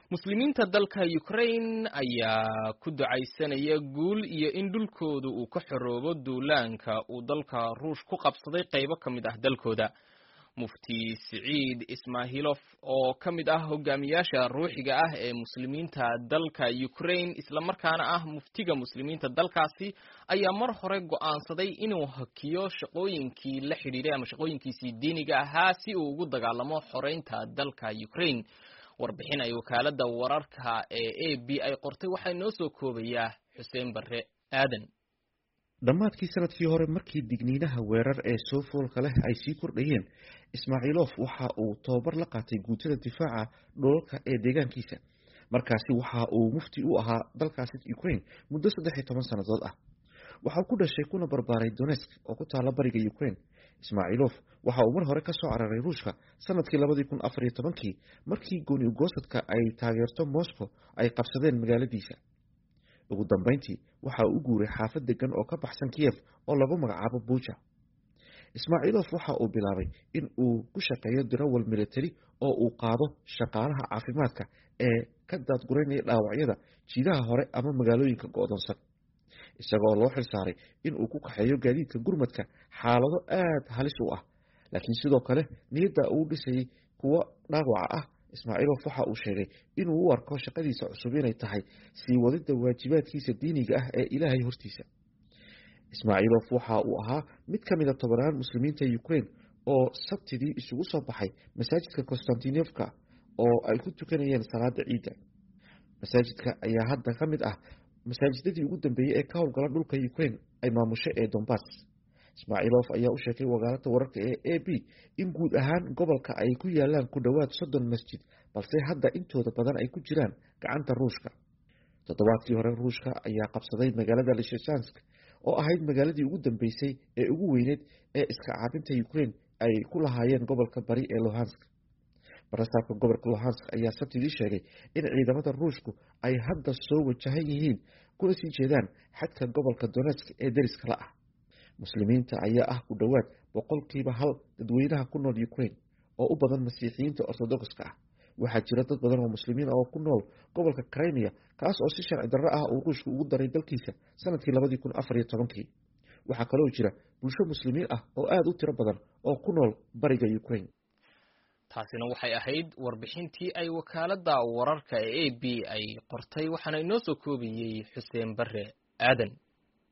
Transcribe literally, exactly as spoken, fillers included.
muslimiinta dalka Ukraine ayaa ku ducaysanaya guul iyo in dhulkooda uu ka xoroobo duulaanka uu dalka Ruush ku qabsaday qaybo kamid ah dalkooda. Mufti Saciid Ismaahilof oo kamid ah hogaamiyaasha ruuxiga ah ee muslimiinta dalka Ukraine isla markaana ah muftiga muslimiinta dalkaasi ayaa mar hore go'aansaday inuu hakiyo shaqooyinkii la xiriiray ama shaqooyinkiisii diiniga ahaa si uu ugu dagaalamo xoreynta dalka Ukraine. warbixin ay wakaalada wararka ee A B ay qortay waxay noo soo koobayaa Xuseen Barre Aadan. dhammaadkii sanadkii hore markii digniinaha weerar ee soo foolka leh ay sii kordhayeen, Ismaaciilof waxa uu tababar la qaatay guutada difaaca dhulalka ee deegaankiisa. markaasi waxa uu mufti u ahaa dalkaasi Ukraine muddo saddex iyo toban sanadood ah. waxa uu ku dhashay kuna barbaaray Donetsk oo ku taala bariga Ukraine. Ismaaciilof waxa uu mar hore ka soo cararay Ruushka sanadkii labada kun afar iyo tobankii markii gooni u goosadka ay taageerto Moscow ay qabsadeen magaaladiisa. ugu dambeyntii waxa uu u guuray xaafad degan oo ka baxsan Kiev oo lagu magacaabo Bucha. Ismaaciilof waxa uu bilaabay in uu ku shaqeeyo darawal military oo uu qaado shaqaalaha caafimaadka ee ka daadgureynaya dhaawacyada jiidaha hore ama magaalooyinka go'doonsan, isagoo loo xilsaaray in uu ku kaxeeyo gaadiidka gurmadka xaalado aad halis u ah. laakiin sidoo kale niyadda uu dhisay kuwa dhaawaca ah. Ismaaciilof waxa uu sheegay inuu u arko shaqadiisa cusub inay tahay sii wadida waajibaadkiisa diiniga ah ee Ilaahay hortiisa. Ismaaciilof waxa uu ahaa mid ka mid ah tobanaan muslimiinta Ukraine oo sabtidii isugu soo baxay masaajidka Konstantinivka oo ay ku tukanayeen salaada ciida. masaajidka ayaa hadda ka mid ah masaajidadii ugu dambeeyay ee ka howlgala dhulka Ukraine ay maamusho ee Donbass. Ismaaciilof ayaa u sheegay wakaalada wararka ee A B in guud ahaan gobolka ay ku yaalaan ku dhawaad soddon masjid, balse hadda intooda badan ay ku jiraan gacanta Ruushka. toddobaadkii hore Ruushka ayaa qabsaday magaalada Lysychansk oo ahayd magaaladii ugu dambeysay ee ugu weyneed ee iska caabinta Ukraine ay ku lahaayeen gobolka bari ee Luhansk. Barasaabka gobolka Luhansk ayaa sabtidii sheegay in ciidamada Ruushku ay hadda soo wajahan yihiin kuna sii jeedaan xadka gobolka Donetsk ee deriska la ah. muslimiinta ayaa ah ku dhawaad boqolkiiba hal dadweynaha ku nool Ukraine oo u badan masiixiyiinta ortodokska ah. waxaa jira dad badan oo muslimiin ah oo ku nool gobolka Crimea kaas oo si sharci darro ah uu Ruushku ugu daray dalkiisa sanadkii labada kun afar iyo tobankii. waxaa kaloo jira bulsho muslimiin ah oo aad u tiro badan oo ku nool bariga Ukraine. taasina waxay ahayd warbixintii ay wakaalada wararka ee A B ay qortay waxaana inoo soo koobiyay Xuseen Barre Aadan.